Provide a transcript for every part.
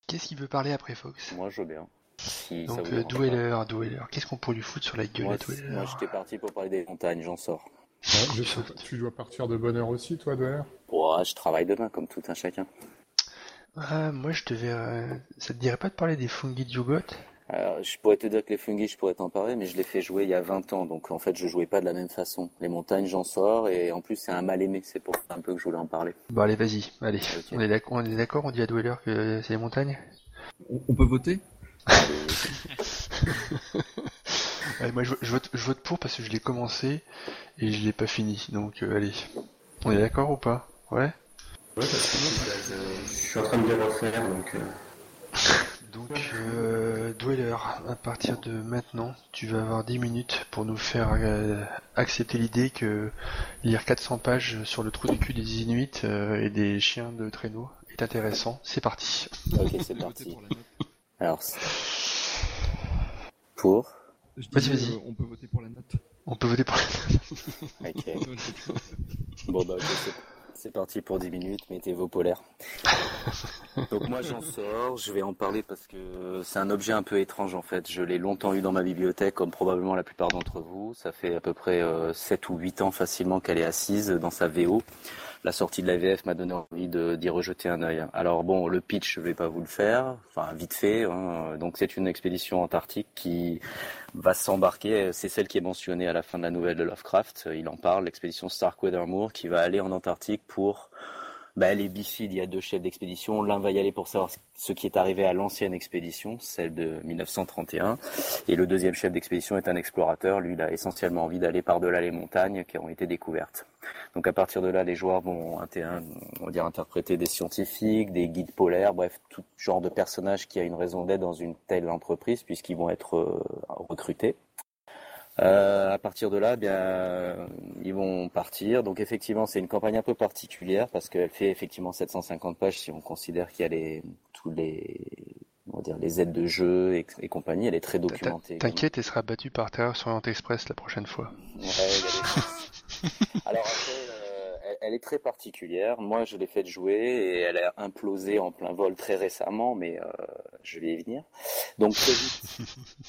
Qu'est-ce qu'il veut parler après Fox? Moi, je veux bien. Si ça Donc, vous dérange pas. Dweller. Qu'est-ce qu'on peut lui foutre sur la gueule Moi, à Dweller? moi j'étais parti pour parler des montagnes, j'en sors. Ouais, je sais pas, tu dois partir de bonne heure aussi, toi, Dwyer? Ouais, je travaille demain, comme tout un chacun. Ah, moi, je devais. Ça te dirait pas de parler des fungi de Yugot? Alors, je pourrais te dire que les fungi, je pourrais t'en parler, mais je l'ai fait jouer il y a 20 ans, donc en fait, je jouais pas de la même façon. Les montagnes, j'en sors, et en plus, c'est un mal aimé, c'est pour ça un peu que je voulais en parler. Bon, allez, vas-y. Allez. Ok. On est d'accord, on dit à Dweller que c'est les montagnes? On peut voter? Allez, Allez, moi, je vote pour parce que je l'ai commencé et je l'ai pas fini. Donc, allez. On est d'accord ou pas? Ouais? Ouais, parce que je suis en train de les refaire, donc... Donc, Dweller, à partir de maintenant, tu vas avoir 10 minutes pour nous faire accepter l'idée que lire 400 pages sur le trou du cul des Inuits et des chiens de traîneau est intéressant. C'est parti. ok, c'est parti. Alors, pour... Vas-y. On peut voter pour la note. On peut voter pour la... Ok. Bon, bah, ok, c'est parti pour 10 minutes, mettez vos polaires. Donc moi j'en sors, je vais en parler parce que c'est un objet un peu étrange en fait. Je l'ai longtemps eu dans ma bibliothèque comme probablement la plupart d'entre vous. Ça fait à peu près 7 ou 8 ans facilement qu'elle est assise dans sa VO. La sortie de la VF m'a donné envie d'y rejeter un œil. Alors bon, le pitch, je vais pas vous le faire, enfin vite fait. Hein. Donc c'est une expédition antarctique qui va s'embarquer. C'est celle qui est mentionnée à la fin de la nouvelle de Lovecraft. Il en parle, l'expédition Starkweather-Moore qui va aller en Antarctique pour... les bifides, il y a 2 chefs d'expédition. L'un va y aller pour savoir ce qui est arrivé à l'ancienne expédition, celle de 1931. Et le deuxième chef d'expédition est un explorateur. Lui, il a essentiellement envie d'aller par-delà les montagnes qui ont été découvertes. Donc à partir de là, les joueurs vont interpréter des scientifiques, des guides polaires, bref, tout genre de personnage qui a une raison d'être dans une telle entreprise puisqu'ils vont être recrutés. À partir de là, ils vont partir. Donc effectivement, c'est une campagne un peu particulière parce qu'elle fait effectivement 750 pages si on considère qu'il y a les aides de jeu et compagnie. Elle est très documentée. T'inquiète, elle sera battue par Terreur sur Orient Express la prochaine fois. Ouais, il y a des... Alors après, elle est très particulière. Moi, je l'ai faite jouer et elle a implosé en plein vol très récemment, mais je vais y venir. Donc très vite.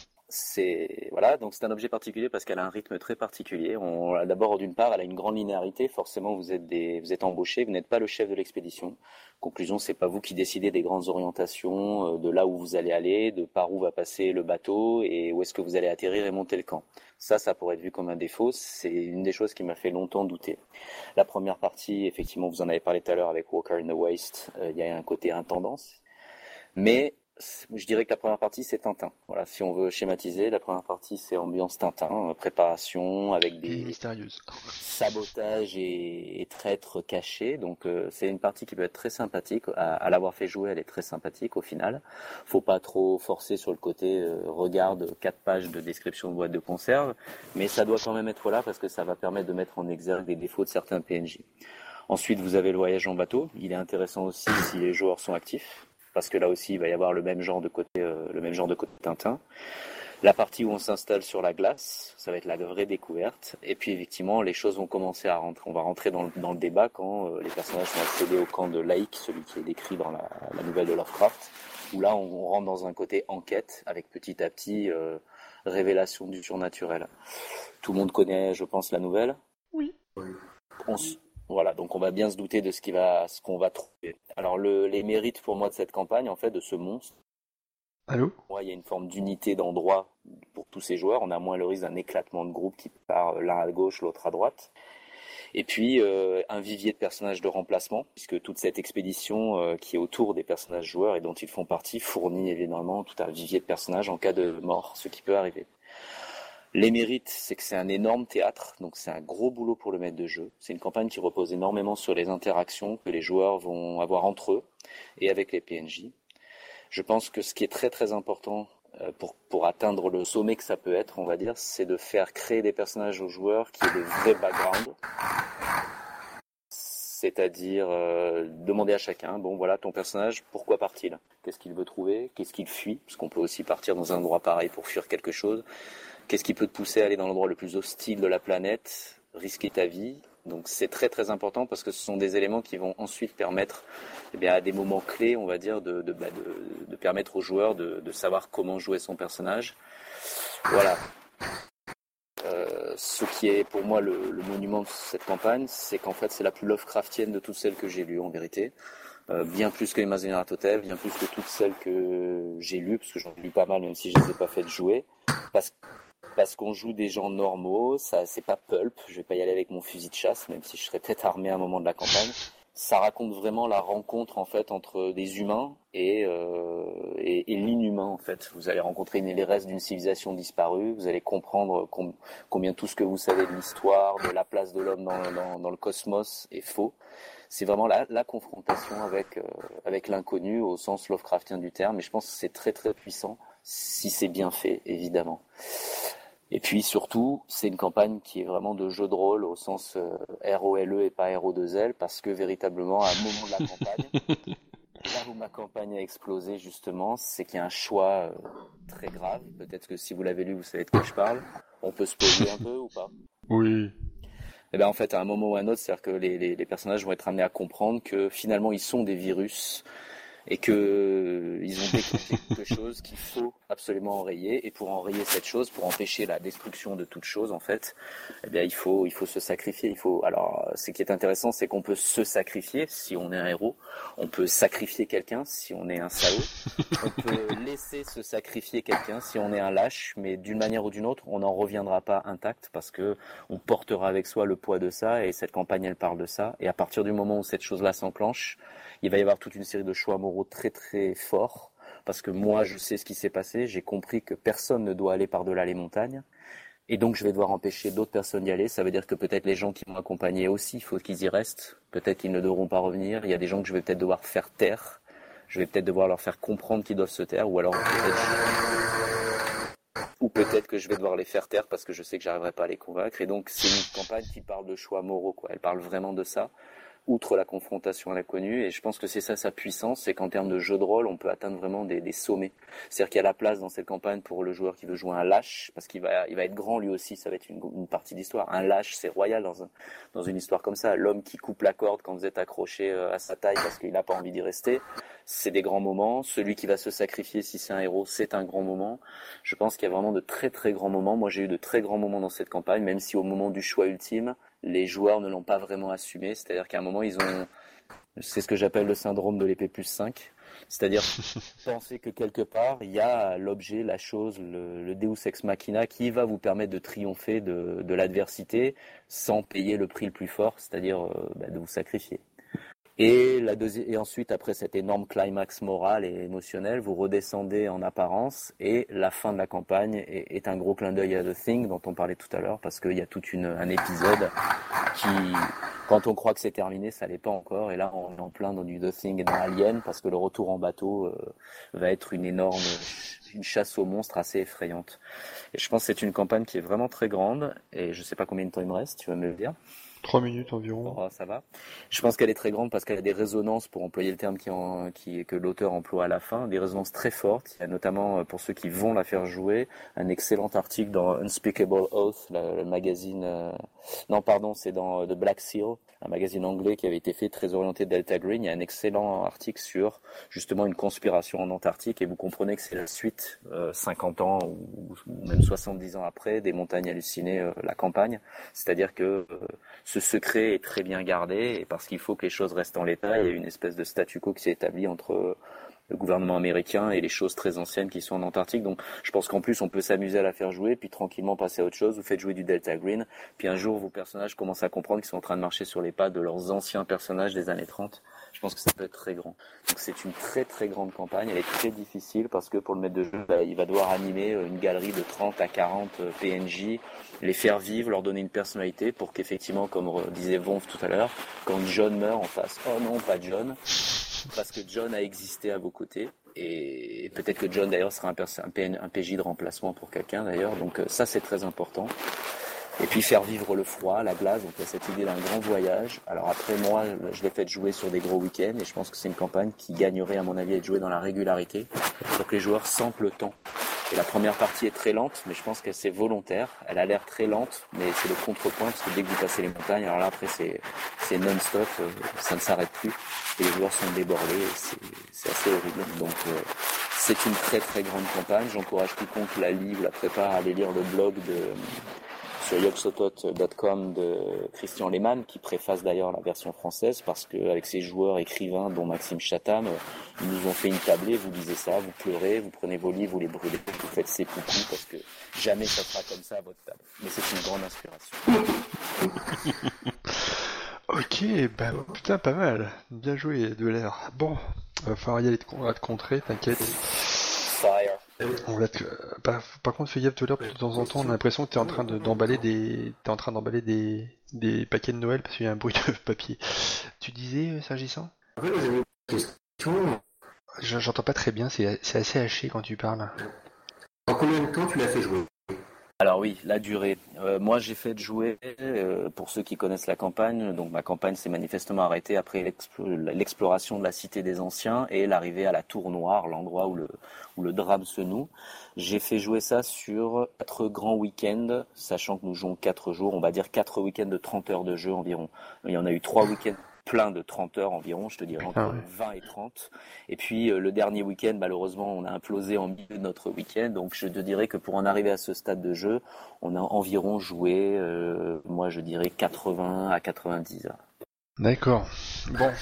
Donc c'est un objet particulier parce qu'elle a un rythme très particulier. D'abord, d'une part, elle a une grande linéarité. Forcément, vous êtes embauché, vous n'êtes pas le chef de l'expédition. Conclusion, c'est pas vous qui décidez des grandes orientations, de là où vous allez aller, de par où va passer le bateau et où est-ce que vous allez atterrir et monter le camp. Ça pourrait être vu comme un défaut. C'est une des choses qui m'a fait longtemps douter. La première partie, effectivement, vous en avez parlé tout à l'heure avec Walker in the Waste. Il y a un côté intendance, mais je dirais que la première partie, c'est Tintin. Voilà, si on veut schématiser, la première partie, c'est ambiance Tintin, préparation avec des mystérieuse. sabotages et traîtres cachés. Donc, c'est une partie qui peut être très sympathique. À l'avoir fait jouer, elle est très sympathique au final. Faut pas trop forcer sur le côté regarde 4 pages de description de boîte de conserve, mais ça doit quand même être là parce que ça va permettre de mettre en exergue les défauts de certains PNJ. Ensuite, vous avez le voyage en bateau. Il est intéressant aussi si les joueurs sont actifs, parce que là aussi, il va y avoir le même genre de côté Tintin. La partie où on s'installe sur la glace, ça va être la vraie découverte. Et puis, effectivement, les choses vont commencer à rentrer. On va rentrer dans le débat quand les personnages vont accéder au camp de Laïc, celui qui est décrit dans la nouvelle de Lovecraft, où là, on rentre dans un côté enquête, avec petit à petit révélation du surnaturel. Tout le monde connaît, je pense, la nouvelle. Oui. Voilà, donc on va bien se douter de ce qu'on va trouver. Alors les mérites pour moi de cette campagne, en fait, de ce monstre. Allô ? Il y a une forme d'unité d'endroit pour tous ces joueurs. On a moins le risque d'un éclatement de groupe qui part l'un à gauche, l'autre à droite. Et puis un vivier de personnages de remplacement, puisque toute cette expédition qui est autour des personnages joueurs et dont ils font partie fournit évidemment tout un vivier de personnages en cas de mort, ce qui peut arriver. Les mérites, c'est que c'est un énorme théâtre, donc c'est un gros boulot pour le maître de jeu. C'est une campagne qui repose énormément sur les interactions que les joueurs vont avoir entre eux et avec les PNJ. Je pense que ce qui est très très important pour atteindre le sommet que ça peut être, on va dire, c'est de faire créer des personnages aux joueurs qui aient des vrais backgrounds. C'est-à-dire demander à chacun, bon voilà, ton personnage, pourquoi part-il ? Qu'est-ce qu'il veut trouver ? Qu'est-ce qu'il fuit ? Parce qu'on peut aussi partir dans un endroit pareil pour fuir quelque chose. Qu'est-ce qui peut te pousser à aller dans l'endroit le plus hostile de la planète, risquer ta vie, Donc c'est très très important parce que ce sont des éléments qui vont ensuite permettre à des moments clés, on va dire, de permettre aux joueurs de savoir comment jouer son personnage. Voilà. Ce qui est pour moi le monument de cette campagne, c'est qu'en fait c'est la plus Lovecraftienne de toutes celles que j'ai lues en vérité. Bien plus que Imaginary Hotel, bien plus que toutes celles que j'ai lues, parce que j'en ai lu pas mal même si je ne les ai pas faites jouer. Parce qu'on joue des gens normaux, ça c'est pas pulp, je vais pas y aller avec mon fusil de chasse, même si je serais peut-être armé à un moment de la campagne. Ça raconte vraiment la rencontre en fait entre des humains et l'inhumain en fait. Vous allez rencontrer les restes d'une civilisation disparue, vous allez comprendre combien tout ce que vous savez de l'histoire, de la place de l'homme dans le cosmos est faux. C'est vraiment la confrontation avec l'inconnu au sens Lovecraftien du terme, et je pense que c'est très très puissant si c'est bien fait, évidemment. Et puis surtout, c'est une campagne qui est vraiment de jeu de rôle au sens ROLE et pas RO2L, parce que véritablement, à un moment de la campagne, là où ma campagne a explosé justement, c'est qu'il y a un choix très grave. Peut-être que si vous l'avez lu, vous savez de quoi je parle. On peut spoiler un peu ou pas ? Oui. Et bien en fait, à un moment ou à un autre, c'est-à-dire que les personnages vont être amenés à comprendre que finalement, ils sont des virus et que ils ont déclenché quelque chose qu'il faut absolument enrayer. Et pour enrayer cette chose, pour empêcher la destruction de toute chose, en fait, il faut se sacrifier. Alors, ce qui est intéressant, c'est qu'on peut se sacrifier si on est un héros. On peut sacrifier quelqu'un si on est un salaud. On peut laisser se sacrifier quelqu'un si on est un lâche. Mais d'une manière ou d'une autre, on n'en reviendra pas intact parce que on portera avec soi le poids de ça. Et cette campagne, elle parle de ça. Et à partir du moment où cette chose-là s'enclenche, il va y avoir toute une série de choix moraux très très forts, parce que moi je sais ce qui s'est passé, j'ai compris que personne ne doit aller par-delà les montagnes, et donc je vais devoir empêcher d'autres personnes d'y aller. Ça veut dire que peut-être les gens qui m'ont accompagné aussi, il faut qu'ils y restent, peut-être qu'ils ne devront pas revenir, il y a des gens que je vais peut-être devoir faire taire, je vais peut-être devoir leur faire comprendre qu'ils doivent se taire, ou peut-être que je vais devoir les faire taire parce que je sais que j'arriverai pas à les convaincre. Et donc c'est une campagne qui parle de choix moraux, quoi. Elle parle vraiment de ça, outre la confrontation à l'inconnu, et je pense que c'est ça sa puissance, c'est qu'en termes de jeu de rôle, on peut atteindre vraiment des sommets. C'est-à-dire qu'il y a la place dans cette campagne pour le joueur qui veut jouer un lâche, parce qu'il va être grand lui aussi, ça va être une partie d'histoire. Un lâche, c'est royal dans une histoire comme ça. L'homme qui coupe la corde quand vous êtes accroché à sa taille parce qu'il n'a pas envie d'y rester, c'est des grands moments. Celui qui va se sacrifier si c'est un héros, c'est un grand moment. Je pense qu'il y a vraiment de très très grands moments. Moi j'ai eu de très grands moments dans cette campagne, même si au moment du choix ultime, les joueurs ne l'ont pas vraiment assumé, c'est-à-dire qu'à un moment c'est ce que j'appelle le syndrome de l'épée plus 5, c'est-à-dire penser que quelque part il y a l'objet, la chose, le Deus ex machina qui va vous permettre de triompher de l'adversité sans payer le prix le plus fort, c'est-à-dire de vous sacrifier. Et ensuite, après cet énorme climax moral et émotionnel, vous redescendez en apparence, et la fin de la campagne est un gros clin d'œil à The Thing dont on parlait tout à l'heure, parce qu'il y a tout un épisode qui, quand on croit que c'est terminé, ça l'est pas encore, et là on est en plein dans du The Thing et dans Alien, parce que le retour en bateau va être une chasse aux monstres assez effrayante. Et je pense que c'est une campagne qui est vraiment très grande, et je sais pas combien de temps il me reste, tu vas me le dire. 3 minutes environ. Oh, ça va. Je pense qu'elle est très grande parce qu'elle a des résonances, pour employer le terme que l'auteur emploie à la fin, des résonances très fortes. Il y a notamment, pour ceux qui vont la faire jouer, un excellent article dans Unspeakable Oath, le magazine... c'est dans The Black Seal, un magazine anglais qui avait été fait, très orienté Delta Green. Il y a un excellent article sur justement une conspiration en Antarctique, et vous comprenez que c'est la suite, 50 ans ou même 70 ans après, des montagnes hallucinées, la campagne. C'est-à-dire que ce secret est très bien gardé, et parce qu'il faut que les choses restent en l'état, il y a une espèce de statu quo qui s'est établi entre le gouvernement américain et les choses très anciennes qui sont en Antarctique. Donc je pense qu'en plus on peut s'amuser à la faire jouer, puis tranquillement passer à autre chose. Vous faites jouer du Delta Green, puis un jour vos personnages commencent à comprendre qu'ils sont en train de marcher sur les pas de leurs anciens personnages des années 30. Je pense que ça peut être très grand. Donc c'est une très très grande campagne, elle est très difficile parce que pour le maître de jeu, il va devoir animer une galerie de 30 à 40 PNJ, les faire vivre, leur donner une personnalité pour qu'effectivement, comme disait Vonf tout à l'heure, quand John meurt, on fasse « Oh non, pas John !» parce que John a existé à vos côtés, et peut-être que John d'ailleurs sera un PJ de remplacement pour quelqu'un d'ailleurs, donc ça c'est très important. Et puis faire vivre le froid, la glace, donc il y a cette idée d'un grand voyage. Alors après moi, je l'ai fait jouer sur des gros week-ends, et je pense que c'est une campagne qui gagnerait à mon avis à être jouée dans la régularité, pour que les joueurs sentent le temps Et la première partie est très lente, mais je pense que c'est volontaire. Elle a l'air très lente, mais c'est le contrepoint, parce que dès que vous passez les montagnes, alors là après c'est non-stop, ça ne s'arrête plus. Et les joueurs sont débordés, et c'est assez horrible. Donc c'est une très très grande campagne. J'encourage quiconque la lit ou la prépare à aller lire le blog sur yogsotot.com de Christian Lehmann, qui préface d'ailleurs la version française, parce qu'avec ses joueurs écrivains, dont Maxime Chatham, ils nous ont fait une tablée, vous lisez ça, vous pleurez, vous prenez vos livres, vous les brûlez, vous faites seppuku, parce que jamais ça sera comme ça à votre table. Mais c'est une grande inspiration. Ok, bah putain, pas mal. Bien joué, de l'air. Bon, va falloir y aller, on va te contrer, t'inquiète. Fire. Par contre, fais gaffe, de temps en temps, on a l'impression que t'es en train d'emballer des paquets de Noël parce qu'il y a un bruit de papier. Tu disais, Sergissan ? En fait, j'avais une question. J'entends pas très bien, c'est assez haché quand tu parles. En combien de temps tu l'as fait jouer? Alors oui, la durée. Moi, j'ai fait jouer, pour ceux qui connaissent la campagne, donc ma campagne s'est manifestement arrêtée après l'exploration de la Cité des Anciens et l'arrivée à la Tour Noire, l'endroit où le drame se noue. J'ai fait jouer ça sur 4 grands week-ends, sachant que nous jouons 4 jours, on va dire 4 week-ends de 30 heures de jeu environ. Il y en a eu 3 week-ends plein de 30 heures environ, je te dirais entre 20 et 30. Et puis le dernier week-end, malheureusement, on a implosé en milieu de notre week-end. Donc je te dirais que pour en arriver à ce stade de jeu, on a environ joué, moi je dirais 80 à 90 heures. D'accord. Bon.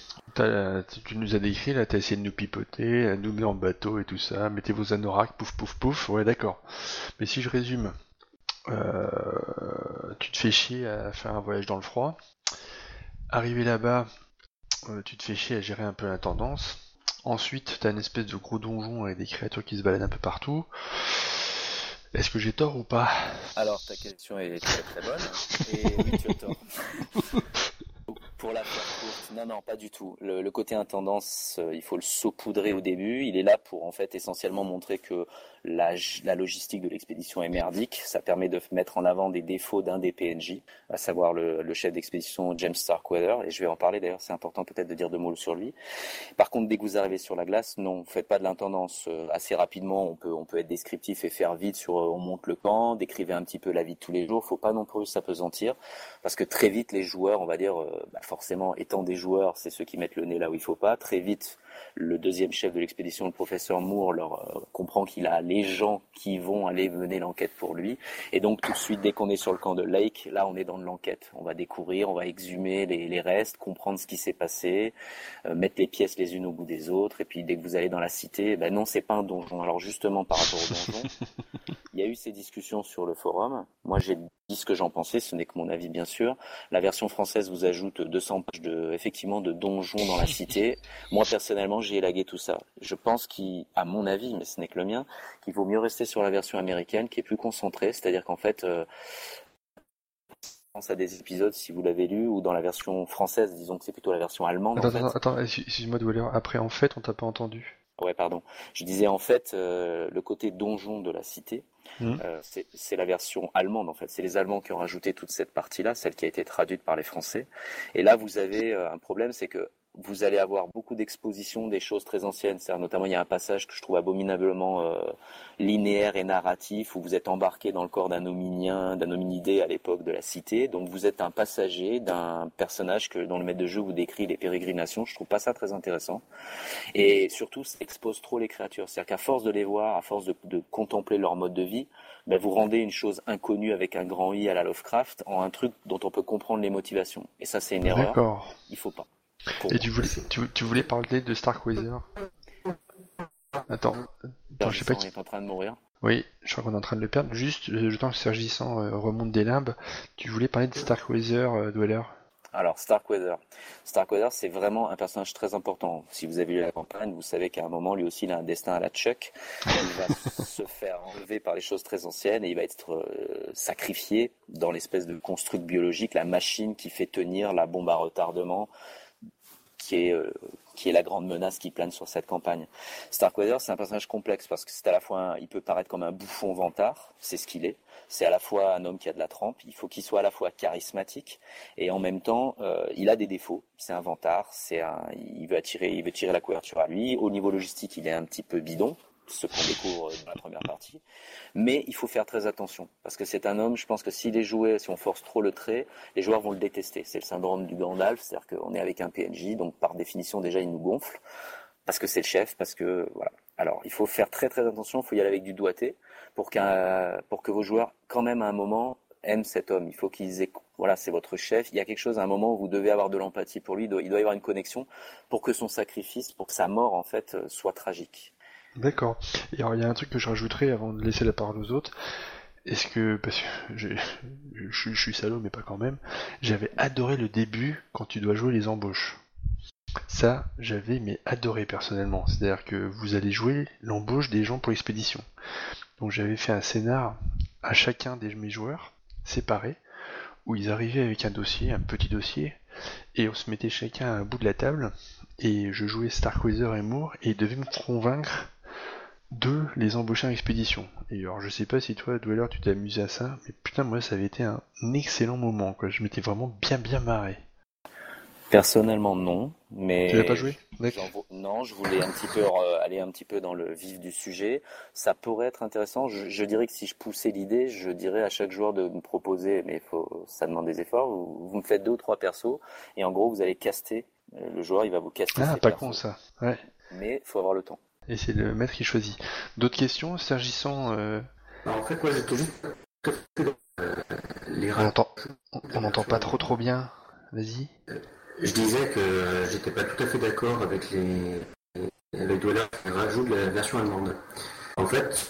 Tu nous as décrit, là, t'as essayé de nous pipoter, nous mettre en bateau et tout ça, mettez vos anoraks, pouf pouf pouf, ouais d'accord. Mais si je résume, tu te fais chier à faire un voyage dans le froid. Arrivé là-bas, tu te fais chier à gérer un peu la tendance. Ensuite, t'as une espèce de gros donjon avec des créatures qui se baladent un peu partout. Est-ce que j'ai tort ou pas ? Alors, ta question est très très bonne. Et oui, tu as tort. Pour la faire courte, non, pas du tout. Le côté intendance, il faut le saupoudrer au début. Il est là pour en fait essentiellement montrer que la logistique de l'expédition est merdique. Ça permet de mettre en avant des défauts d'un des PNJ, à savoir le chef d'expédition James Starkweather. Et je vais en parler d'ailleurs, c'est important peut-être de dire 2 mots sur lui. Par contre, dès que vous arrivez sur la glace, non, vous faites pas de l'intendance. Assez rapidement, on peut être descriptif et faire vite sur on monte le camp, décrivez un petit peu la vie de tous les jours. Faut pas non plus s'apesantir, parce que très vite les joueurs, on va dire, forcément étant des joueurs, c'est ceux qui mettent le nez là où il faut pas. Très vite, le deuxième chef de l'expédition, le professeur Moore, leur comprend qu'il a les gens qui vont aller mener l'enquête pour lui. Et donc tout de suite, dès qu'on est sur le camp de Lake, là on est dans de l'enquête. On va découvrir, on va exhumer les restes, comprendre ce qui s'est passé, mettre les pièces les unes au bout des autres. Et puis dès que vous allez dans la cité, non, c'est pas un donjon. Alors justement par rapport au donjon, il y a eu ces discussions sur le forum. Moi j'ai dit ce que j'en pensais, ce n'est que mon avis bien sûr. La version française vous ajoute 200 pages effectivement de donjons dans la cité. Moi personnellement j'ai élagué tout ça. Je pense qu'à mon avis, mais ce n'est que le mien, qu'il vaut mieux rester sur la version américaine qui est plus concentrée, c'est-à-dire qu'en fait pense à des épisodes si vous l'avez lu, ou dans la version française, disons que c'est plutôt la version allemande. Attends, excuse-moi de Waller, après en fait on t'a pas entendu. Ouais, pardon. Je disais en fait le côté donjon de la cité, c'est la version allemande en fait. C'est les Allemands qui ont rajouté toute cette partie-là, celle qui a été traduite par les Français. Et là, vous avez un problème, c'est que vous allez avoir beaucoup d'expositions des choses très anciennes. C'est-à-dire, notamment, il y a un passage que je trouve abominablement linéaire et narratif, où vous êtes embarqué dans le corps d'un hominidé à l'époque de la cité. Donc vous êtes un passager d'un personnage dont le maître de jeu vous décrit les pérégrinations. Je trouve pas ça très intéressant. Et surtout, ça expose trop les créatures. C'est-à-dire qu'à force de les voir, à force de contempler leur mode de vie, vous rendez une chose inconnue avec un grand I à la Lovecraft en un truc dont on peut comprendre les motivations. Et ça, c'est une erreur. D'accord. Il faut pas. Et tu voulais parler de Starkweather ? Attends, je sais pas qui est en train de mourir. Oui, je crois qu'on est en train de le perdre. Juste, le temps que Sergissan remonte des limbes, tu voulais parler de Starkweather, Dweller ? Alors, Starkweather, c'est vraiment un personnage très important. Si vous avez lu la campagne, vous savez qu'à un moment, lui aussi, il a un destin à la Chuck. Il va se faire enlever par les choses très anciennes et il va être sacrifié dans l'espèce de construct biologique, la machine qui fait tenir la bombe à retardement, qui est la grande menace qui plane sur cette campagne. Starkweather, c'est un personnage complexe parce que c'est à la fois, il peut paraître comme un bouffon vantard, c'est ce qu'il est. C'est à la fois un homme qui a de la trempe, il faut qu'il soit à la fois charismatique et en même temps, il a des défauts. C'est un vantard, il veut tirer la couverture à lui. Au niveau logistique, il est un petit peu bidon. ce qu'on découvre dans la première partie. Mais il faut faire très attention, parce que c'est un homme, je pense que si on force trop le trait, les joueurs vont le détester. C'est le syndrome du Gandalf, c'est-à-dire qu'on est avec un PNJ, donc par définition déjà il nous gonfle, parce que c'est le chef, parce que voilà. Alors il faut faire très très attention, il faut y aller avec du doigté, pour que vos joueurs, quand même à un moment, aiment cet homme. Il faut qu'ils aient, voilà, c'est votre chef. Il y a quelque chose à un moment où vous devez avoir de l'empathie pour lui. Il doit y avoir une connexion pour que son sacrifice, pour que sa mort en fait soit tragique. D'accord. Et alors il y a un truc que je rajouterais avant de laisser la parole aux autres. Est-ce que, parce que je suis salaud mais pas quand même, j'avais adoré le début quand tu dois jouer les embauches. Ça, j'avais mais adoré personnellement. C'est-à-dire que vous allez jouer l'embauche des gens pour l'expédition. Donc j'avais fait un scénar à chacun de mes joueurs, séparés, où ils arrivaient avec un dossier, un petit dossier, et on se mettait chacun à un bout de la table, et je jouais Starkweather et Moore, et ils devaient me convaincre de les embaucher en expédition. Et alors je sais pas si toi, Dweller, tu t'es amusé à ça, mais putain, moi ça avait été un excellent moment, quoi. Je m'étais vraiment bien marré. Personnellement, non, mais Tu l'as pas joué, mec? non, je voulais un petit peu aller un petit peu dans le vif du sujet. Ça pourrait être intéressant. Je dirais que si je poussais l'idée, je dirais à chaque joueur de me proposer, mais ça demande des efforts. Vous me faites 2 ou 3 persos, et en gros, vous allez caster. Le joueur, il va vous caster Ah, ses pas persos. con ça. Ouais. Mais faut avoir le temps. Et c'est le maître qui choisit. D'autres questions, s'agissant... Alors, en fait, moi, j'étais juste les On n'entend pas trop bien. Vas-y. Je disais que j'étais pas tout à fait d'accord avec les Dweller qui rajoutent la version allemande. En fait,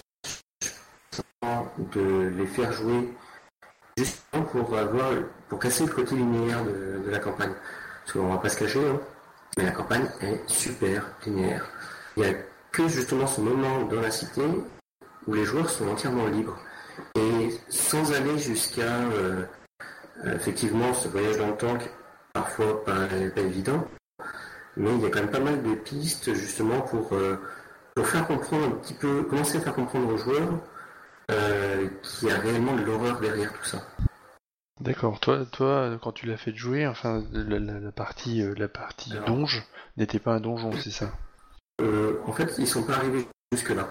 de les faire jouer justement pour casser le côté linéaire de la campagne. Parce qu'on va pas se cacher, hein, mais la campagne est super linéaire. Il y a que justement ce moment dans la cité où les joueurs sont entièrement libres. Et sans aller jusqu'à effectivement ce voyage dans le temps qui est parfois pas évident, mais il y a quand même pas mal de pistes justement pour faire comprendre un petit peu, commencer à faire comprendre aux joueurs qu'il y a réellement de l'horreur derrière tout ça. D'accord. Toi, quand tu l'as fait jouer, enfin, la partie Alors, donge n'était pas un donjon, c'est ça? En fait, ils sont pas arrivés jusque-là.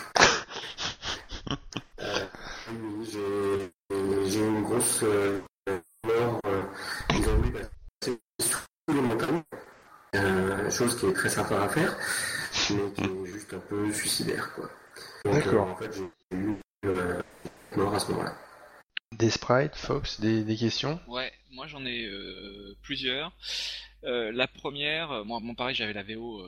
Oui, j'ai une grosse mort. Ils ont voulu passer sous les montagnes, chose qui est très sympa à faire, mais qui est juste un peu suicidaire, quoi. Donc, D'accord. en fait, j'ai eu mort à ce moment-là. Des sprites, Fox, des questions? Ouais, moi j'en ai plusieurs. La première, moi pareil, j'avais la VO.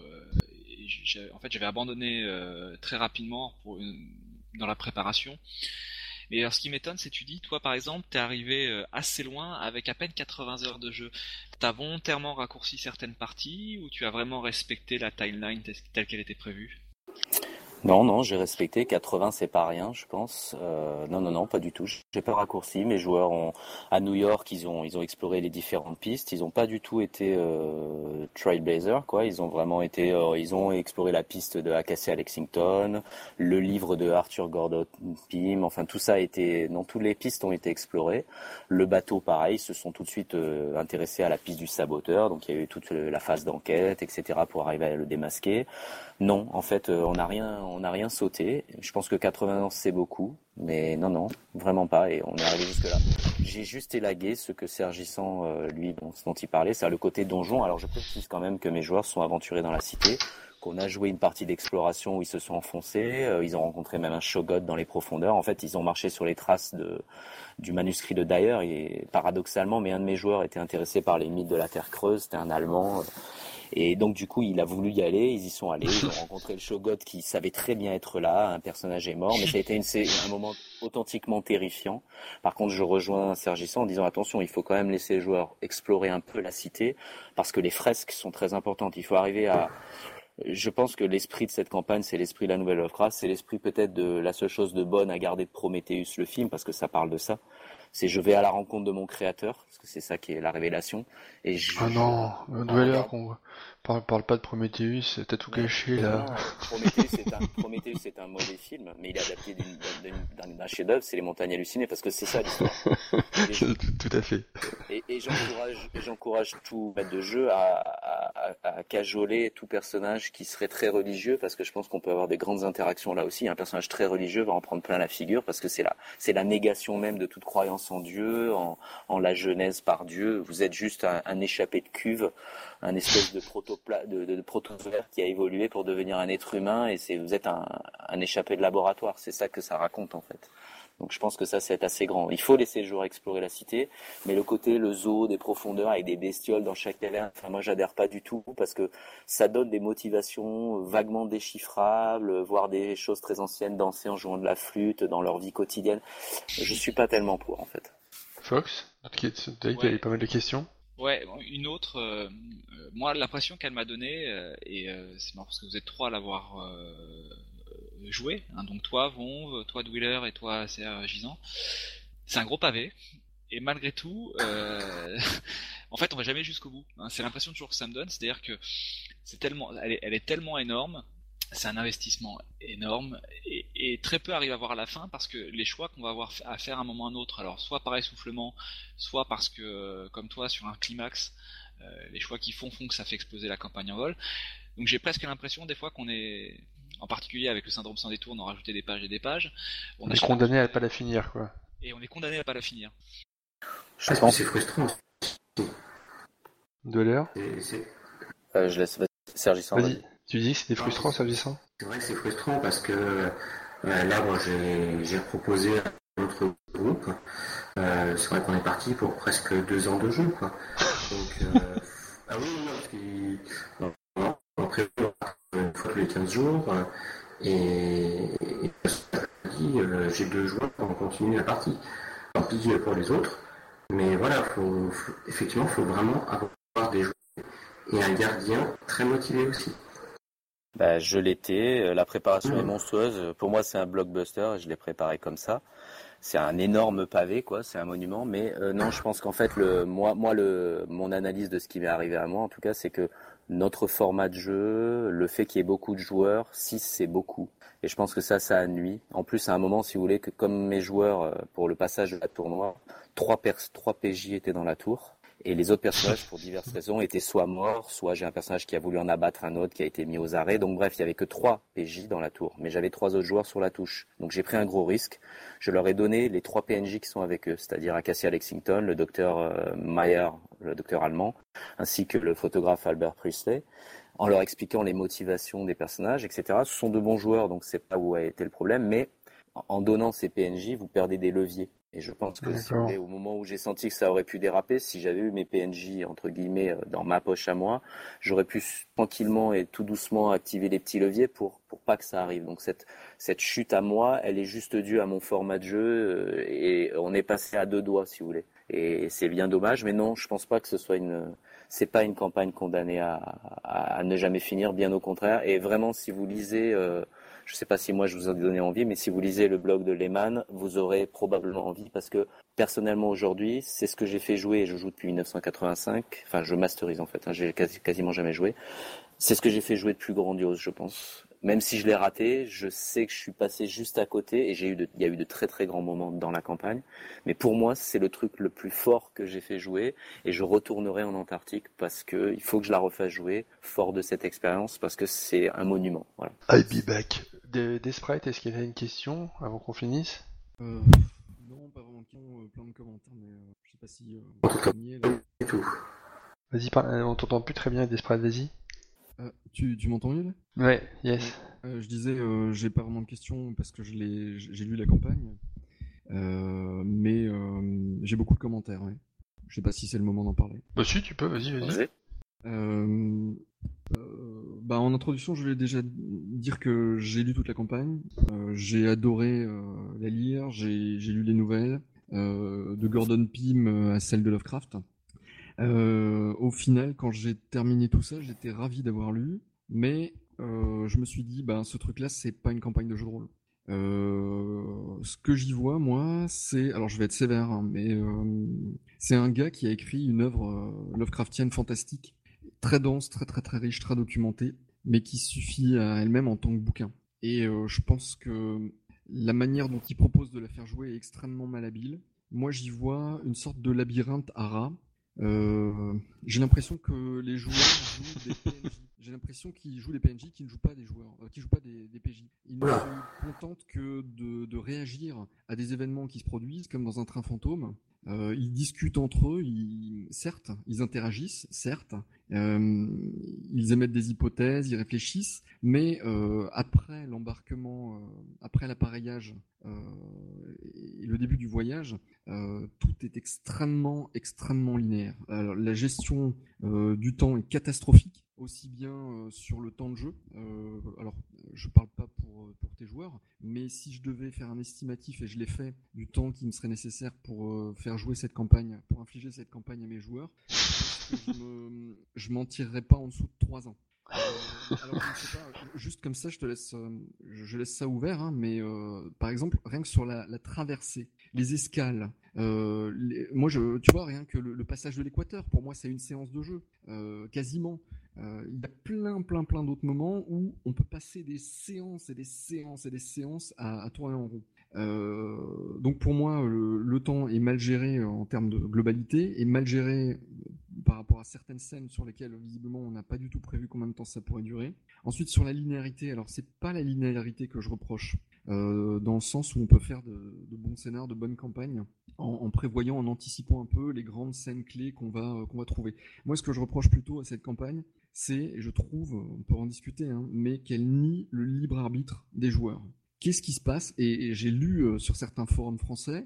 En fait, j'avais abandonné très rapidement dans la préparation. Mais alors, ce qui m'étonne, c'est que tu dis, toi par exemple, t'es arrivé assez loin avec à peine 80 heures de jeu. T'as volontairement raccourci certaines parties ou tu as vraiment respecté la timeline telle qu'elle était prévue? Non, j'ai respecté. 80, c'est pas rien, je pense. Non, pas du tout. J'ai pas raccourci. Mes joueurs à New York, ils ont exploré les différentes pistes. Ils ont pas du tout été trailblazer, quoi. Ils ont vraiment été, ils ont exploré la piste de Acacia Lexington, le livre de Arthur Gordon Pym. Enfin, tout ça a été, non, toutes les pistes ont été explorées. Le bateau, pareil, se sont tout de suite intéressés à la piste du saboteur. Donc, il y a eu toute la phase d'enquête, etc., pour arriver à le démasquer. Non, en fait, on n'a rien sauté. Je pense que 80 ans, c'est beaucoup, mais non, vraiment pas, et on est arrivé jusque-là. J'ai juste élagué ce que Sergissan, lui, dont il parlait, c'est le côté donjon. Alors, je précise quand même que mes joueurs sont aventurés dans la cité, qu'on a joué une partie d'exploration où ils se sont enfoncés, ils ont rencontré même un Shoggoth dans les profondeurs. En fait, ils ont marché sur les traces du manuscrit de Dyer, et paradoxalement, mais un de mes joueurs était intéressé par les mythes de la Terre creuse, c'était un Allemand. Et donc du coup, il a voulu y aller, ils y sont allés, ils ont rencontré le Shoggoth qui savait très bien être là, un personnage est mort, mais ça a été un moment authentiquement terrifiant. Par contre, je rejoins Sergissan en disant attention, il faut quand même laisser les joueurs explorer un peu la cité, parce que les fresques sont très importantes. Il faut arriver à... Je pense que l'esprit de cette campagne, c'est l'esprit de la nouvelle Lovecraft, c'est l'esprit peut-être de la seule chose de bonne à garder de Prometheus, le film, parce que ça parle de ça. C'est je vais à la rencontre de mon créateur, parce que c'est ça qui est la révélation. Et Ah non, Dweller, Parle pas de Prometheus, t'as tout gâché là. Non, Prometheus c'est un mauvais film, mais il est adapté d'un chef-d'œuvre, c'est Les Montagnes Hallucinées, parce que c'est ça l'histoire. Tout à fait. Et j'encourage tout maître de jeu à cajoler tout personnage qui serait très religieux, parce que je pense qu'on peut avoir des grandes interactions là aussi. Un personnage très religieux va en prendre plein la figure, parce que c'est la négation même de toute croyance en Dieu, en la genèse par Dieu. Vous êtes juste un échappé de cuve, un espèce de protozoaire qui a évolué pour devenir un être humain, et vous êtes un échappé de laboratoire. C'est ça que ça raconte en fait. Donc je pense que ça c'est assez grand. Il faut laisser le joueur explorer la cité, mais le zoo des profondeurs avec des bestioles dans chaque caverne, moi j'adhère pas du tout, parce que ça donne des motivations vaguement déchiffrables, voire des choses très anciennes, danser en jouant de la flûte dans leur vie quotidienne. Je suis pas tellement pour en fait. Fox, t'as eu pas mal de questions. Ouais, une autre, moi l'impression qu'elle m'a donnée, c'est marrant parce que vous êtes trois à l'avoir joué, hein, donc toi Vonv, toi Dweller et toi CR Gisant, c'est un gros pavé, et malgré tout, en fait on va jamais jusqu'au bout, hein, c'est l'impression toujours que ça me donne, c'est-à-dire que elle est tellement énorme, c'est un investissement énorme, et très peu arrive à voir à la fin, parce que les choix qu'on va avoir à faire à un moment ou à un autre, alors soit par essoufflement, soit parce que, comme toi, sur un climax, les choix qu'ils font que ça fait exploser la campagne en vol. Donc j'ai presque l'impression des fois qu'on est, en particulier avec le syndrome sans détour, on a rajouté des pages et des pages. On est condamné à pas la finir, quoi. Et on est condamné à pas la finir. Je pense que c'est frustrant. De l'heure. Je laisse Sergi sans. Vas-y. Tu dis que c'était frustrant, ça, Vicent ? C'est vrai que c'est frustrant parce que là, moi, j'ai proposé à un autre groupe. C'est vrai qu'on est parti pour presque 2 ans de jeu, quoi. Donc, ah oui, non, parce qu'on prévoit une fois tous les 15 jours. Et j'ai 2 joueurs, on continue la partie. Tant pis pour les autres. Mais voilà, effectivement, il faut vraiment avoir des joueurs et un gardien très motivé aussi. Bah, je l'étais, la préparation est monstrueuse. Pour moi, c'est un blockbuster et je l'ai préparé comme ça. C'est un énorme pavé, quoi, c'est un monument. Mais non, je pense qu'en fait, mon analyse de ce qui m'est arrivé à moi, en tout cas, c'est que notre format de jeu, le fait qu'il y ait beaucoup de joueurs, 6 c'est beaucoup. Et je pense que ça a nuit. En plus, à un moment, si vous voulez, que comme mes joueurs, pour le passage de la tournoi, 3 PJ étaient dans la tour. Et les autres personnages, pour diverses raisons, étaient soit morts, soit j'ai un personnage qui a voulu en abattre un autre, qui a été mis aux arrêts. Donc bref, il y avait que 3 PJ dans la tour. Mais j'avais 3 autres joueurs sur la touche. Donc j'ai pris un gros risque. Je leur ai donné les 3 PNJ qui sont avec eux, c'est-à-dire Acacia Lexington, le docteur Mayer, le docteur allemand, ainsi que le photographe Albert Priestley, en leur expliquant les motivations des personnages, etc. Ce sont de bons joueurs, donc c'est pas où a été le problème. Mais en donnant ces PNJ, vous perdez des leviers. Et je pense que si vous voulez, au moment où j'ai senti que ça aurait pu déraper, si j'avais eu mes PNJ entre guillemets dans ma poche à moi, j'aurais pu tranquillement et tout doucement activer les petits leviers pour pas que ça arrive. Donc cette chute à moi, elle est juste due à mon format de jeu et on est passé à 2 doigts si vous voulez. Et c'est bien dommage, mais non, je pense pas que ce soit c'est pas une campagne condamnée à ne jamais finir, bien au contraire. Et vraiment, si vous lisez je ne sais pas si moi je vous ai donné envie, mais si vous lisez le blog de Lehman, vous aurez probablement envie, parce que personnellement aujourd'hui, c'est ce que j'ai fait jouer, et je joue depuis 1985, enfin je masterise en fait, hein, j'ai quasiment jamais joué. C'est ce que j'ai fait jouer de plus grandiose, je pense. Même si je l'ai raté, je sais que je suis passé juste à côté, et il y a eu de très très grands moments dans la campagne. Mais pour moi, c'est le truc le plus fort que j'ai fait jouer, et je retournerai en Antarctique parce que il faut que je la refasse jouer, fort de cette expérience, parce que c'est un monument. Voilà. I'll be back. Des sprites, est-ce qu'il y avait une question avant qu'on finisse ? Non, pas vraiment de questions, plein de commentaires, mais je sais pas si... Vas-y, on t'entend plus très bien, des sprites, vas-y. Tu m'entends mieux là ? Ouais, yes. Je disais, j'ai pas vraiment de questions parce que j'ai lu la campagne, mais j'ai beaucoup de commentaires. Ouais. Je sais pas si c'est le moment d'en parler. Bah si, tu peux, vas-y. En introduction, je voulais déjà dire que j'ai lu toute la campagne. J'ai adoré la lire. J'ai lu les nouvelles de Gordon Pym à celle de Lovecraft. Au final, quand j'ai terminé tout ça, j'étais ravi d'avoir lu, mais je me suis dit, ce truc-là, c'est pas une campagne de jeu de rôle. Ce que j'y vois, moi, c'est... Alors, je vais être sévère, hein, mais c'est un gars qui a écrit une œuvre Lovecraftienne fantastique. très dense, très très très riche, très documentée, mais qui suffit à elle-même en tant que bouquin. Et je pense que la manière dont il propose de la faire jouer est extrêmement malhabile. Moi, j'y vois une sorte de labyrinthe à rats. J'ai l'impression que les joueurs jouent des PNJ. J'ai l'impression qu'ils jouent des PNJ qui ne jouent pas des joueurs, qui jouent pas des PJ. Ils ne se contentent que de réagir à des événements qui se produisent, comme dans un train fantôme. Ils discutent entre eux, certes, ils interagissent, certes, ils émettent des hypothèses, ils réfléchissent, mais après l'embarquement, après l'appareillage et le début du voyage, tout est extrêmement linéaire. Alors, la gestion du temps est catastrophique, aussi bien sur le temps de jeu. Alors, je parle pas pour tes joueurs, mais si je devais faire un estimatif, et je l'ai fait, du temps qui me serait nécessaire pour faire jouer cette campagne, pour infliger cette campagne à mes joueurs, je m'en tirerais pas en dessous de 3 ans. Alors, je ne sais pas, juste comme ça, je laisse ça ouvert, hein, mais par exemple, rien que sur la traversée, les escales, moi, tu vois, rien que le passage de l'équateur, pour moi, c'est une séance de jeu, quasiment. Il y a plein d'autres moments où on peut passer des séances et des séances et des séances à tourner en rond. Donc pour moi, le temps est mal géré en termes de globalité, et mal géré par rapport à certaines scènes sur lesquelles visiblement on n'a pas du tout prévu combien de temps ça pourrait durer. Ensuite, sur la linéarité, alors c'est pas la linéarité que je reproche, dans le sens où on peut faire de bons scénars, de bonnes campagnes, en prévoyant, en anticipant un peu les grandes scènes clés qu'on va trouver. Moi, ce que je reproche plutôt à cette campagne, c'est, je trouve, on peut en discuter, hein, mais qu'elle nie le libre arbitre des joueurs. Qu'est-ce qui se passe ? Et j'ai lu sur certains forums français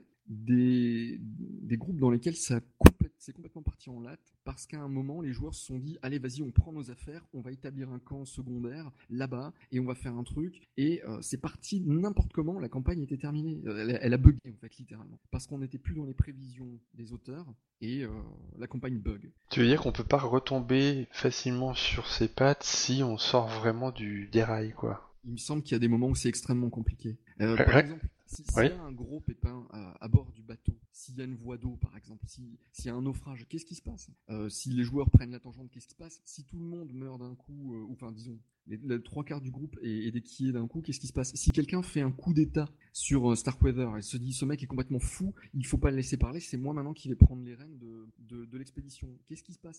des groupes dans lesquels c'est complètement parti en latte, parce qu'à un moment, les joueurs se sont dit « Allez, vas-y, on prend nos affaires, on va établir un camp secondaire là-bas, et on va faire un truc. » Et c'est parti n'importe comment, la campagne était terminée. Elle a bugué, en fait, littéralement. Parce qu'on n'était plus dans les prévisions des auteurs, et la campagne bug. Tu veux dire qu'on peut pas retomber facilement sur ses pattes si on sort vraiment du dérail, quoi. Il me semble qu'il y a des moments où c'est extrêmement compliqué. Par exemple, s'il y a un gros pépin à bord du bateau, s'il y a une voie d'eau par exemple, s'il y a un naufrage, qu'est-ce qui se passe ? Si les joueurs prennent la tangente, qu'est-ce qui se passe ? Si tout le monde meurt d'un coup, ou enfin disons, les 3/4 du groupe est déquillé d'un coup, qu'est-ce qui se passe ? Si quelqu'un fait un coup d'état sur Starkweather et se dit ce mec est complètement fou, il faut pas le laisser parler, c'est moi maintenant qui vais prendre les rênes de l'expédition. Qu'est-ce qui se passe ?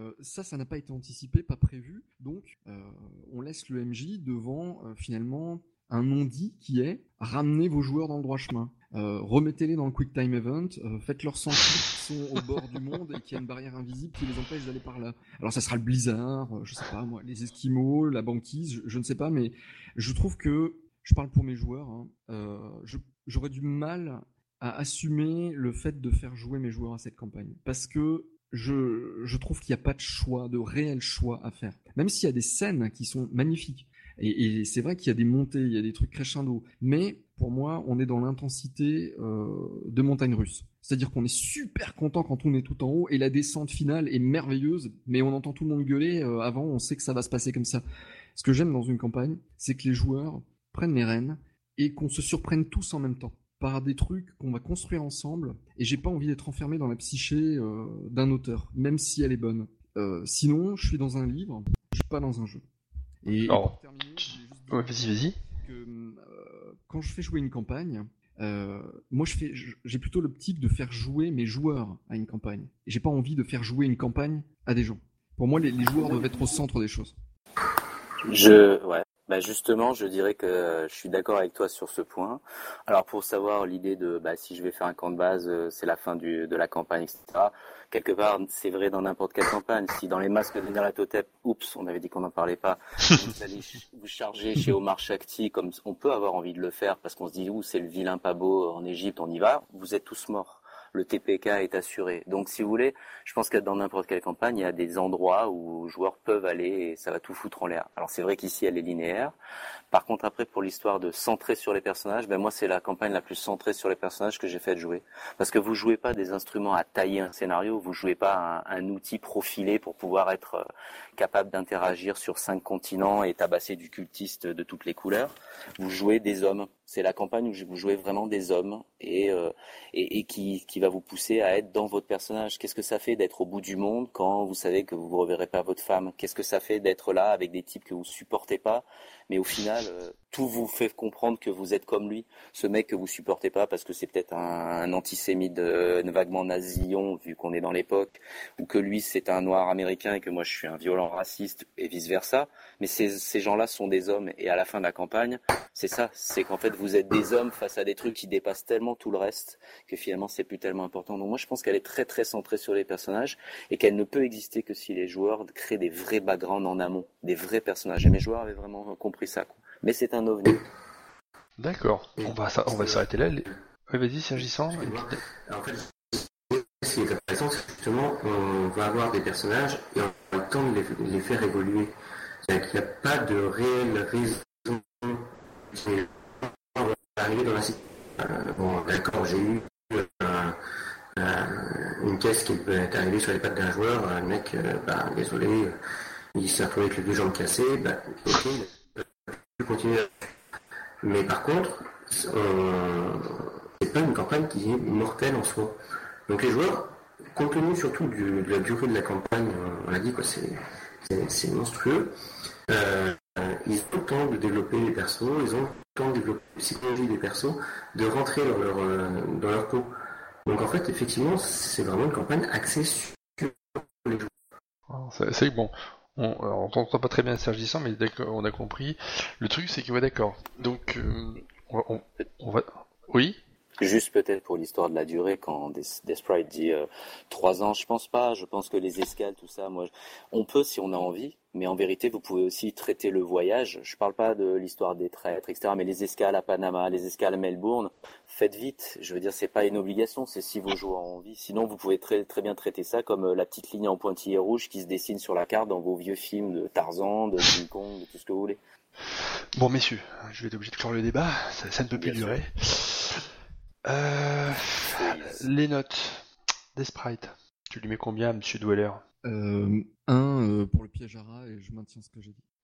Ça n'a pas été anticipé, pas prévu, donc on laisse le MJ devant finalement un non-dit qui est ramenez vos joueurs dans le droit chemin. Remettez-les dans le Quick Time Event, faites-leur sentir qu'ils sont au bord du monde et qu'il y a une barrière invisible qui les empêche d'aller par là. Alors ça sera le blizzard, je sais pas moi, les Esquimaux, la banquise, je ne sais pas, mais je trouve que, je parle pour mes joueurs, hein, j'aurais du mal à assumer le fait de faire jouer mes joueurs à cette campagne. Parce que je trouve qu'il n'y a pas de choix, de réel choix à faire. Même s'il y a des scènes qui sont magnifiques. Et c'est vrai qu'il y a des montées, il y a des trucs crescendo, mais pour moi, on est dans l'intensité de montagne russe. C'est-à-dire qu'on est super content quand on est tout en haut, et la descente finale est merveilleuse, mais on entend tout le monde gueuler avant, on sait que ça va se passer comme ça. Ce que j'aime dans une campagne, c'est que les joueurs prennent les rênes et qu'on se surprenne tous en même temps par des trucs qu'on va construire ensemble, et j'ai pas envie d'être enfermé dans la psyché d'un auteur, même si elle est bonne. Sinon, je suis dans un livre, je suis pas dans un jeu. Et pour terminer, vas-y. Quand je fais jouer une campagne, moi j'ai plutôt l'optique de faire jouer mes joueurs à une campagne. Et j'ai pas envie de faire jouer une campagne à des gens. Pour moi, les joueurs doivent être au centre des choses. Ouais. Bah justement, je dirais que je suis d'accord avec toi sur ce point. Alors pour savoir l'idée de si je vais faire un camp de base, c'est la fin de la campagne, etc. Quelque part, c'est vrai dans n'importe quelle campagne. Si dans les masques de Nyarlathotep, on avait dit qu'on n'en parlait pas, vous allez vous charger chez Omar Shakti, comme on peut avoir envie de le faire, parce qu'on se dit c'est le vilain pas beau en Égypte, on y va, vous êtes tous morts. Le TPK est assuré. Donc, si vous voulez, je pense que dans n'importe quelle campagne, il y a des endroits où les joueurs peuvent aller et ça va tout foutre en l'air. Alors, c'est vrai qu'ici, elle est linéaire. Par contre, après, pour l'histoire de centrer sur les personnages, moi, c'est la campagne la plus centrée sur les personnages que j'ai fait jouer. Parce que vous jouez pas des instruments à tailler un scénario, vous jouez pas un outil profilé pour pouvoir être capable d'interagir sur 5 continents et tabasser du cultiste de toutes les couleurs. Vous jouez des hommes. C'est la campagne où vous jouez vraiment des hommes et qui va vous pousser à être dans votre personnage. Qu'est-ce que ça fait d'être au bout du monde quand vous savez que vous ne reverrez pas votre femme? Qu'est-ce que ça fait d'être là avec des types que vous supportez pas, mais au final, tout vous fait comprendre que vous êtes comme lui, ce mec que vous supportez pas parce que c'est peut-être un antisémite vaguement nazillon, vu qu'on est dans l'époque, ou que lui c'est un noir américain et que moi je suis un violent raciste, et vice-versa. Mais ces gens-là sont des hommes, et à la fin de la campagne, c'est ça, c'est qu'en fait vous êtes des hommes face à des trucs qui dépassent tellement tout le reste que finalement c'est plus tellement important. Donc moi je pense qu'elle est très très centrée sur les personnages et qu'elle ne peut exister que si les joueurs créent des vrais backgrounds en amont, des vrais personnages. Et mes joueurs avaient vraiment compris ça, quoi. Mais c'est un ovni. D'accord, on va s'arrêter là. Oui, vas-y, s'agissant. En fait, ce qui est intéressant, c'est que justement, on va avoir des personnages et on a le temps de les faire évoluer. C'est-à-dire qu'il n'y a pas de réelle raison qui va arriver dans la situation. Bon, d'accord, j'ai eu une caisse qui est arrivée sur les pattes d'un joueur, un mec, désolé, il s'est retrouvé avec les deux jambes cassées, ok, il peut continuer. Mais par contre, c'est pas une campagne qui est mortelle en soi. Donc les joueurs, compte tenu surtout de la durée de la campagne, on l'a dit, quoi, c'est monstrueux, ils ont le temps de développer les persos, ils ont le temps de développer la psychologie des persos, de rentrer dans leur peau. Donc en fait, effectivement, c'est vraiment une campagne axée sur les joueurs. C'est bon. On t'entend pas très bien Sergissant, mais d'accord, on a compris. Le truc, c'est que ouais, d'accord. Donc, on va. Oui. Juste peut-être pour l'histoire de la durée, quand Desprite dit 3 ans, je pense pas. Je pense que les escales, tout ça, on peut si on a envie, mais en vérité, vous pouvez aussi traiter le voyage. Je parle pas de l'histoire des traîtres, etc., mais les escales à Panama, les escales à Melbourne, faites vite. Je veux dire, c'est pas une obligation, c'est si vos joueurs ont envie. Sinon, vous pouvez très, très bien traiter ça comme la petite ligne en pointillé rouge qui se dessine sur la carte dans vos vieux films de Tarzan, de King Kong, de tout ce que vous voulez. Bon, messieurs, je vais être obligé de clore le débat. Ça ne peut plus durer. Les notes Desprite, tu lui mets combien à Monsieur Dweller? 1 pour le piège à rat et je maintiens ce que j'ai dit.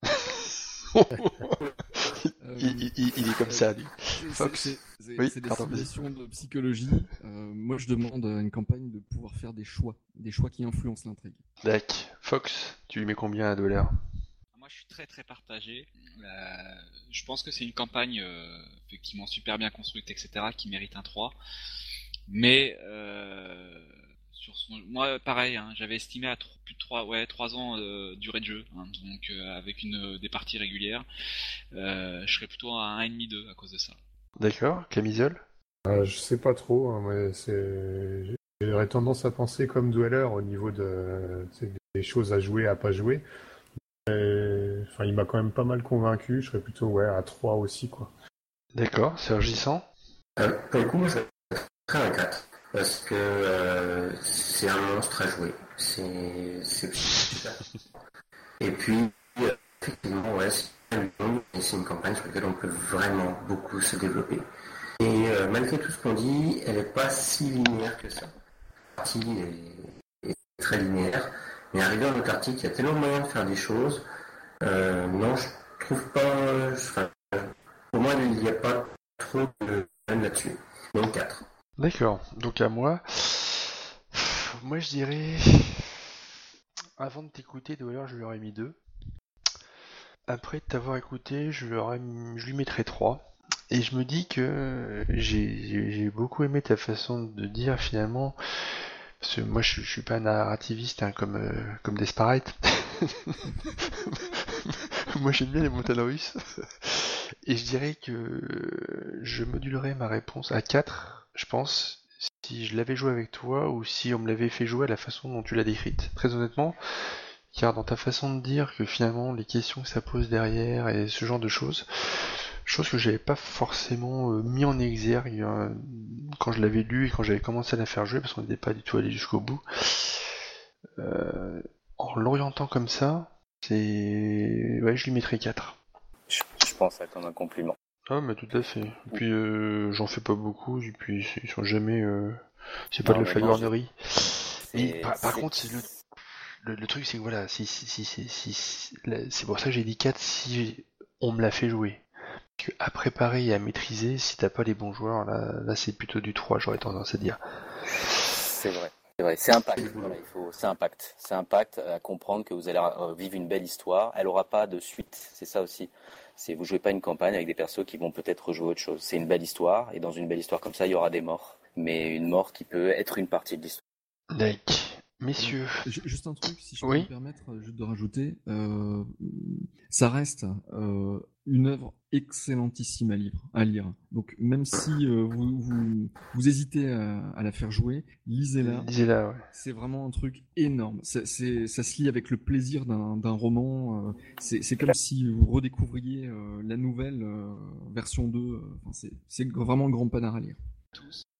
Il est comme ça, lui. Fox. Oui, c'est des simulations de psychologie. Moi, je demande à une campagne de pouvoir faire des choix qui influencent l'intrigue. D'accord. Fox, tu lui mets combien à Dweller? Moi, je suis très très partagé. Je pense que c'est une campagne effectivement super bien construite, etc., qui mérite un 3. Mais moi, pareil, hein, j'avais estimé à plus de 3 ans durée de jeu, hein, donc avec des parties régulières. Je serais plutôt à 1,5-2 à cause de ça. D'accord. Camisole? Je sais pas trop, hein, mais j'aurais tendance à penser comme Dweller au niveau des choses à jouer, à pas jouer. Il m'a quand même pas mal convaincu, je serais plutôt à 3 aussi, quoi. D'accord, Sergissant? Pour le coup, moi, je serais à 4, parce que c'est un monstre à jouer. C'est super. Et puis, effectivement, c'est une campagne sur laquelle on peut vraiment beaucoup se développer. Et malgré tout ce qu'on dit, elle n'est pas si linéaire que ça. La partie est très linéaire. Mais arrivé en Antarctique, il y a tellement de moyens de faire des choses. Non, je trouve pas. Pour moi, il n'y a pas trop de problème là-dessus. Donc 4. D'accord. Donc à moi. Moi, je dirais. Avant de t'écouter, d'ailleurs, je lui aurais mis 2. Après t'avoir écouté, je lui mettrais 3. Et je me dis que j'ai beaucoup aimé ta façon de dire finalement. Parce que moi je suis pas un narrativiste hein, comme Desperate. Moi j'aime bien les montagnes russes. Et je dirais que je modulerais ma réponse à 4, je pense, si je l'avais joué avec toi ou si on me l'avait fait jouer à la façon dont tu l'as décrite. Très honnêtement, car dans ta façon de dire que finalement les questions que ça pose derrière et ce genre de choses que j'avais pas forcément mis en exergue quand je l'avais lu et quand j'avais commencé à la faire jouer parce qu'on n'était pas du tout allé jusqu'au bout. En l'orientant comme ça, je lui mettrais 4. Je pense être un compliment. Ah mais tout à fait. Et puis j'en fais pas beaucoup et puis ils sont jamais c'est pas de la flagornerie. Mais par contre c'est le truc c'est que voilà, si c'est pour ça que j'ai dit 4 si on me l'a fait jouer. à préparer et à maîtriser. Si t'as pas les bons joueurs, là c'est plutôt du 3, j'aurais tendance à dire. C'est vrai. C'est vrai, c'est un pacte. Voilà, c'est un pacte. C'est un pacte à comprendre que vous allez vivre une belle histoire. Elle aura pas de suite. C'est ça aussi. Vous jouez pas une campagne avec des persos qui vont peut-être rejouer autre chose. C'est une belle histoire, et dans une belle histoire comme ça, il y aura des morts. Mais une mort qui peut être une partie de l'histoire. Like. Messieurs. Juste un truc, si je peux Oui. me permettre juste de rajouter, ça reste une œuvre excellentissime à lire. Donc même si vous hésitez à la faire jouer, lisez-la. Lisez-la, ouais. C'est vraiment un truc énorme. Ça se lit avec le plaisir d'un roman. C'est comme si vous redécouvriez la nouvelle version 2. C'est vraiment le grand panard à lire.